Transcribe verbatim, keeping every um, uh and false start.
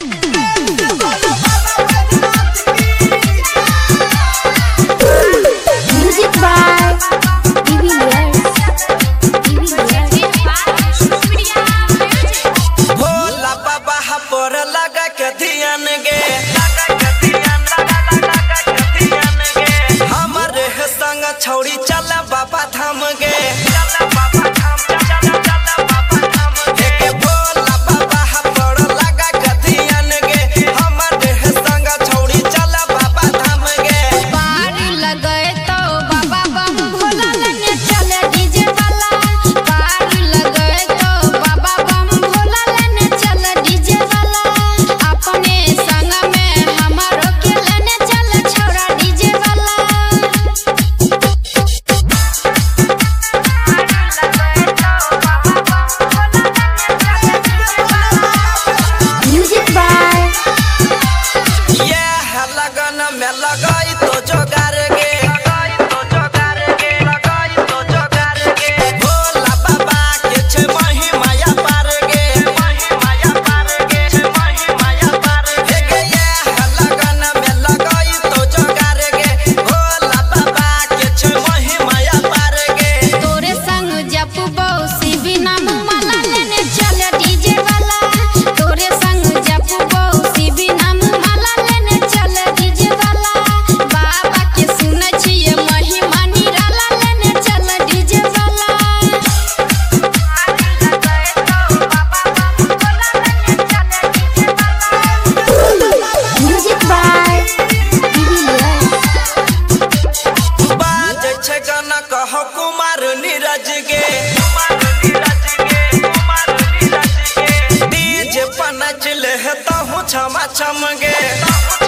छौड़ी चला बाबा धाम गे लगाई तो जोगार गे लगाई तो जोगार गे लगाई तो जोगार गे भोला बाबा के छे मही माया पार गे मही माया पार गे छे मही माया पार गे ये लगन में लगाई तो जोगार गे भोला बाबा के छे मही माया पार गे तोरे संग जपबो शिवी नाम माला लेने चले डीजे वाला तोरे संग जपबो शिवी नाम माला लेने चले डीजे वाला कहो कुमार नीरज गे कुमार नीरज गे कुमार नीरज गे डीजे पर नचले है तो छमा छम गे।